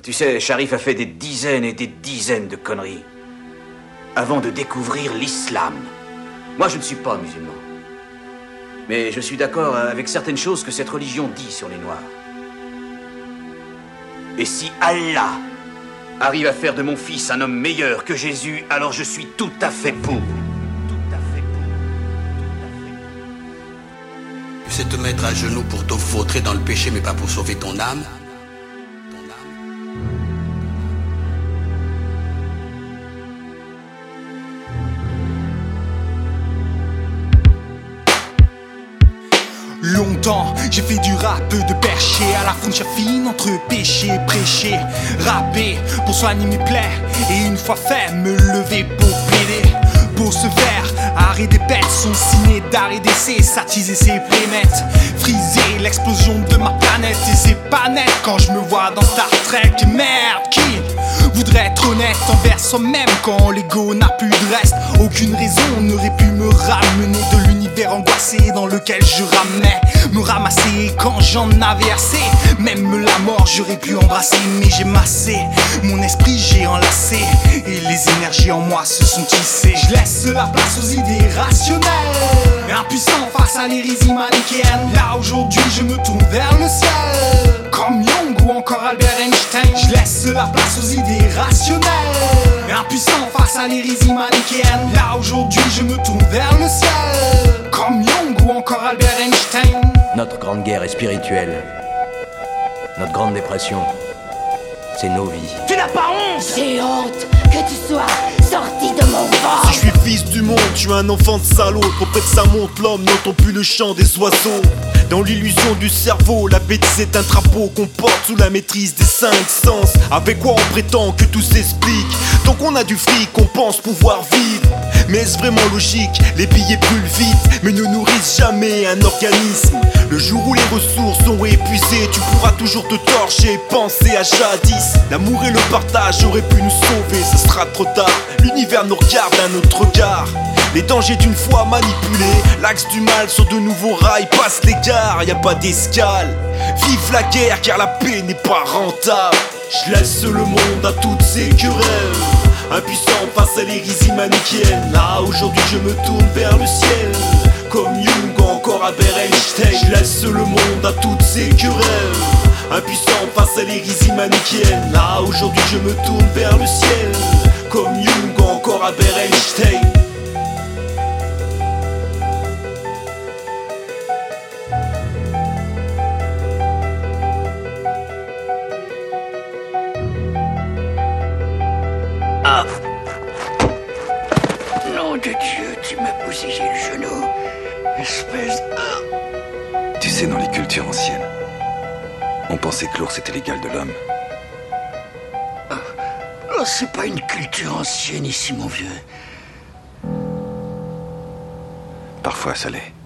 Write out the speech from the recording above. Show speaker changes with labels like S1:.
S1: Tu sais, Sharif a fait des dizaines et des dizaines de conneries avant de découvrir l'islam. Moi, je ne suis pas musulman. Mais je suis d'accord avec certaines choses que cette religion dit sur les Noirs. Et si Allah arrive à faire de mon fils un homme meilleur que Jésus, alors je suis tout à fait pour.
S2: Tu sais te mettre à genoux pour te vautrer dans le péché, mais pas pour sauver ton âme.
S3: Longtemps, j'ai fait du rap de perché à la frontière fine entre péché et prêcher. Rapper pour soigner mes plaies et une fois fait, me lever pour plaider. Pour ce faire, arrêt des bêtes, son ciné d'arrêt d'essai, s'attiser ses playmates, friser l'explosion de ma planète. Et c'est pas net quand je me vois dans Star Trek. Merde, qui voudrait être honnête envers soi-même quand l'ego n'a plus de reste? Aucune raison n'aurait pu me ramener de l'univers angoissé dans lequel je ramais. Me ramasser quand j'en avais assez. Même la mort j'aurais pu embrasser, mais j'ai massé mon esprit, j'ai enlacé, et les énergies en moi se sont tissées. Je laisse la place aux idées rationnelles, impuissant face à l'hérésie manichéenne. Là aujourd'hui je me tourne vers le ciel, comme Jung ou encore Albert Einstein. Je laisse la place aux idées rationnelles, impuissant face à l'hérésie manichéenne. Là aujourd'hui je me tourne vers le ciel, comme Jung ou encore Albert Einstein.
S4: Notre grande guerre est spirituelle. Notre grande dépression, c'est nos vies.
S1: Tu n'as pas honte?
S5: J'ai honte que tu sois sorti de mon ventre.
S6: Si je suis fils du monde, je suis un enfant de salaud. Trop près de sa montre, l'homme n'entend plus le chant des oiseaux. Dans l'illusion du cerveau, la bêtise est un drapeau qu'on porte sous la maîtrise des 5 sens. Avec quoi on prétend que tout s'explique? Donc on a du fric, on pense pouvoir vivre. Mais est-ce vraiment logique? Les billets brûlent vite, mais ne nourrissent jamais un organisme. Le jour où les ressources sont épuisées, tu pourras toujours te torcher, penser à jadis. L'amour et le partage auraient pu nous sauver, ça sera trop tard. L'univers nous regarde d'un autre regard. Les dangers d'une foi manipulée, l'axe du mal sur de nouveaux rails passe les gares, y a pas d'escale. Vive la guerre car la paix n'est pas rentable. Je laisse le monde à toutes ces querelles, impuissant face à l'hérésie manichéenne. Là aujourd'hui je me tourne vers le ciel, comme Jung ou encore Albert Einstein. Je laisse le monde à toutes ces querelles, impuissant face à l'hérésie manichéenne. Là aujourd'hui je me tourne vers le ciel, comme Jung ou encore Albert Einstein.
S5: Ah. Nom de Dieu, tu m'as bousillé le genou. Espèce de...
S7: Tu sais, dans les cultures anciennes, on pensait que l'ours était l'égal de l'homme.
S5: Oh, c'est pas une culture ancienne ici, mon vieux.
S7: Parfois, ça l'est.